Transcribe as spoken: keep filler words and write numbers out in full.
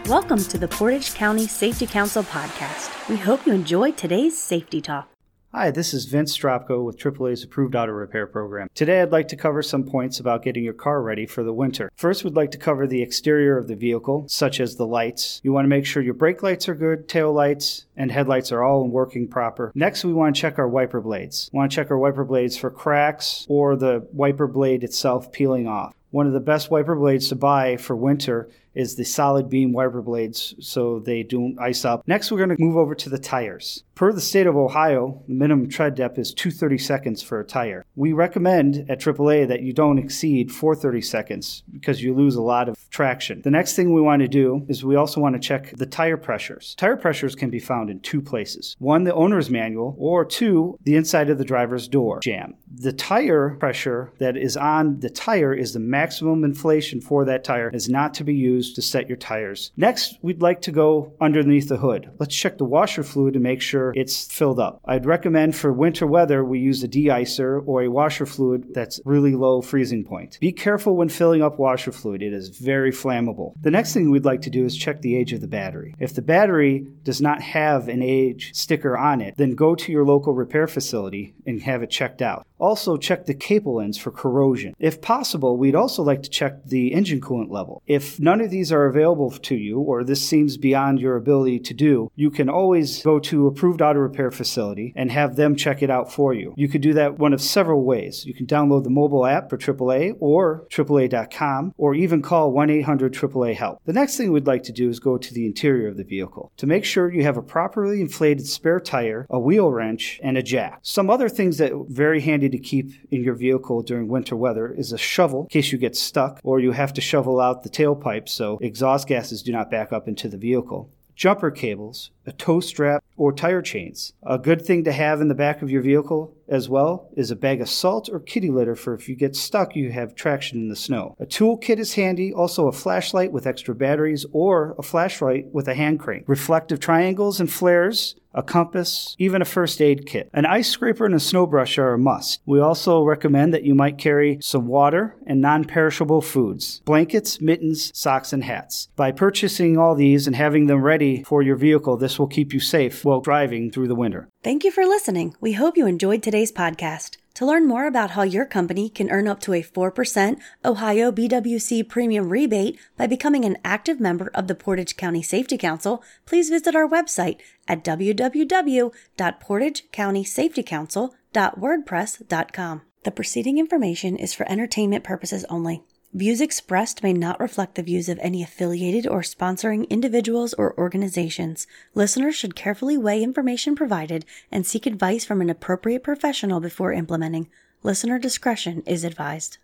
Welcome to the Portage County Safety Council podcast. We hope you enjoy today's safety talk. Hi, this is Vince Stropko with triple A's Approved Auto Repair Program. Today I'd like to cover some points about getting your car ready for the winter. First, we'd like to cover the exterior of the vehicle, such as the lights. You want to make sure your brake lights are good, tail lights, and headlights are all working proper. Next, we want to check our wiper blades. We want to check our wiper blades for cracks or the wiper blade itself peeling off. One of the best wiper blades to buy for winter is the solid beam wiper blades so they don't ice up. Next, we're going to move over to the tires. Per the state of Ohio, the minimum tread depth is two hundred thirty seconds for a tire. We recommend at triple A that you don't exceed four hundred thirty seconds because you lose a lot of traction. The next thing we want to do is we also want to check the tire pressures. Tire pressures can be found in two places. One, the owner's manual, or two, the inside of the driver's door jamb. The tire pressure that is on the tire is the maximum inflation for that tire, is not to be used to set your tires. Next, we'd like to go underneath the hood. Let's check the washer fluid to make sure it's filled up. I'd recommend for winter weather we use a de-icer or a washer fluid that's really low freezing point. Be careful when filling up washer fluid. It is very flammable. The next thing we'd like to do is check the age of the battery. If the battery does not have an age sticker on it, then go to your local repair facility and have it checked out. Also, check the cable ends for corrosion. If possible, we'd also like to check the engine coolant level. If none of these are available to you, or this seems beyond your ability to do, you can always go to Approved Auto Repair Facility and have them check it out for you. You could do that one of several ways. You can download the mobile app for triple A or triple A dot com, or even call one eight hundred triple A help. The next thing we'd like to do is go to the interior of the vehicle to make sure you have a properly inflated spare tire, a wheel wrench, and a jack. Some other things that are very handy to keep in your vehicle during winter weather is a shovel in case you get stuck or you have to shovel out the tailpipe so exhaust gases do not back up into the vehicle. Jumper cables, a tow strap, or tire chains. A good thing to have in the back of your vehicle as well is a bag of salt or kitty litter for if you get stuck, you have traction in the snow. A toolkit is handy, also a flashlight with extra batteries or a flashlight with a hand crank. Reflective triangles and flares, a compass, even a first aid kit. An ice scraper and a snow brush are a must. We also recommend that you might carry some water and non-perishable foods, blankets, mittens, socks, and hats. By purchasing all these and having them ready for your vehicle, this will keep you safe while driving through the winter. Thank you for listening. We hope you enjoyed today's podcast. To learn more about how your company can earn up to a four percent Ohio B W C premium rebate by becoming an active member of the Portage County Safety Council, please visit our website at w w w dot portage county safety council dot wordpress dot com. The preceding information is for entertainment purposes only. Views expressed may not reflect the views of any affiliated or sponsoring individuals or organizations. Listeners should carefully weigh information provided and seek advice from an appropriate professional before implementing. Listener discretion is advised.